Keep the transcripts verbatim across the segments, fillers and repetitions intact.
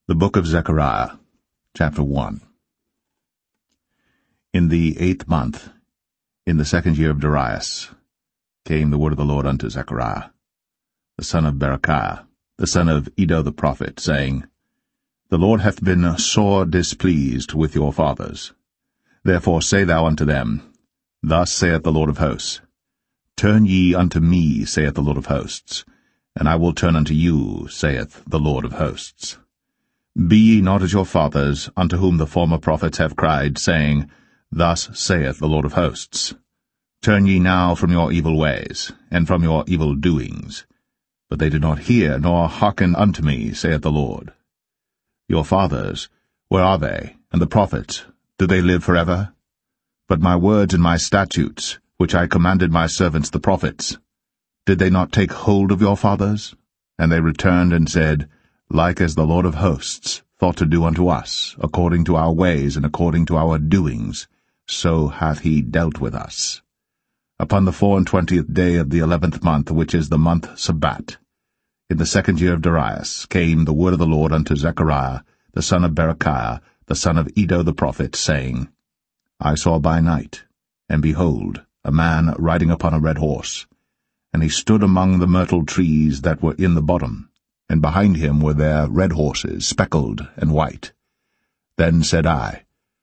The Book of Zechariah, chapter one. In the eighth month, in the second year of Darius, came the word of the Lord unto Zechariah, the son of Berechiah, the son of Iddo the prophet, saying, The Lord hath been sore displeased with your fathers. Therefore say thou unto them, Thus saith the Lord of hosts, Turn ye unto me, saith the Lord of hosts, and I will turn unto you, saith the Lord of hosts. Be ye not as your fathers, unto whom the former prophets have cried, saying, Thus saith the Lord of hosts. Turn ye now from your evil ways, and from your evil doings. But they did not hear, nor hearken unto me, saith the Lord. Your fathers, where are they? And the prophets, do they live forever? But my words and my statutes, which I commanded my servants the prophets, did they not take hold of your fathers? And they returned and said, Like as the Lord of hosts thought to do unto us, according to our ways and according to our doings, so hath he dealt with us. Upon the four and twentieth day of the eleventh month, which is the month Sabbat, in the second year of Darius, came the word of the Lord unto Zechariah, the son of Berechiah, the son of Iddo the prophet, saying, I saw by night, and behold, a man riding upon a red horse, and he stood among the myrtle trees that were in the bottom, and behind him were there red horses, speckled and white. Then said I,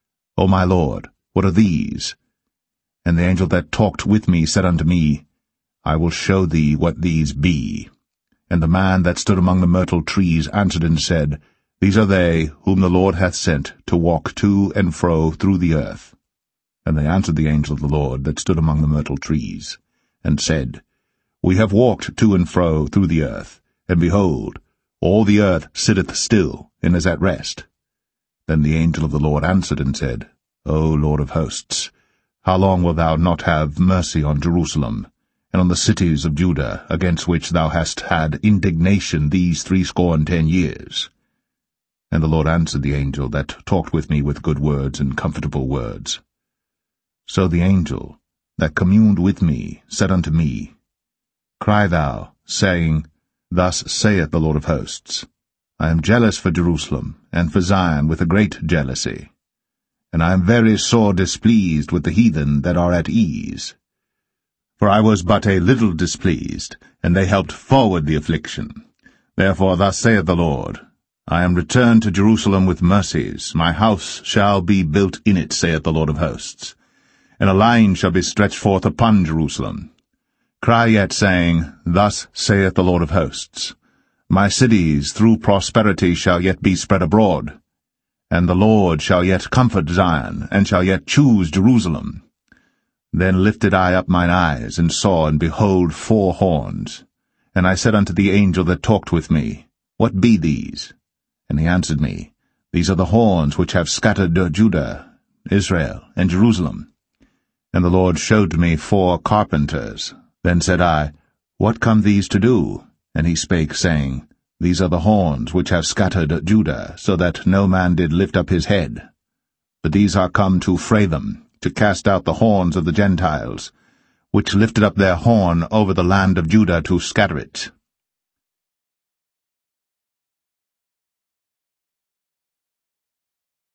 O my Lord, what are these? And the angel that talked with me said unto me, I will show thee what these be. And the man that stood among the myrtle trees answered and said, These are they whom the Lord hath sent to walk to and fro through the earth. And they answered the angel of the Lord that stood among the myrtle trees, and said, We have walked to and fro through the earth, and behold, all the earth sitteth still, and is at rest. Then the angel of the Lord answered and said, O Lord of hosts, how long wilt thou not have mercy on Jerusalem, and on the cities of Judah, against which thou hast had indignation these threescore and ten years? And the Lord answered the angel that talked with me with good words and comfortable words. So the angel that communed with me said unto me, Cry thou, saying, Thus saith the Lord of hosts, I am jealous for Jerusalem, and for Zion with a great jealousy. And I am very sore displeased with the heathen that are at ease. For I was but a little displeased, and they helped forward the affliction. Therefore thus saith the Lord, I am returned to Jerusalem with mercies, my house shall be built in it, saith the Lord of hosts. And a line shall be stretched forth upon Jerusalem. Cry yet, saying, Thus saith the Lord of hosts, My cities through prosperity shall yet be spread abroad, and the Lord shall yet comfort Zion, and shall yet choose Jerusalem. Then lifted I up mine eyes, and saw, and behold, four horns. And I said unto the angel that talked with me, What be these? And he answered me, These are the horns which have scattered Judah, Israel, and Jerusalem. And the Lord showed me four carpenters. Then said I, What come these to do? And he spake, saying, These are the horns which have scattered Judah, so that no man did lift up his head. But these are come to fray them, to cast out the horns of the Gentiles, which lifted up their horn over the land of Judah to scatter it.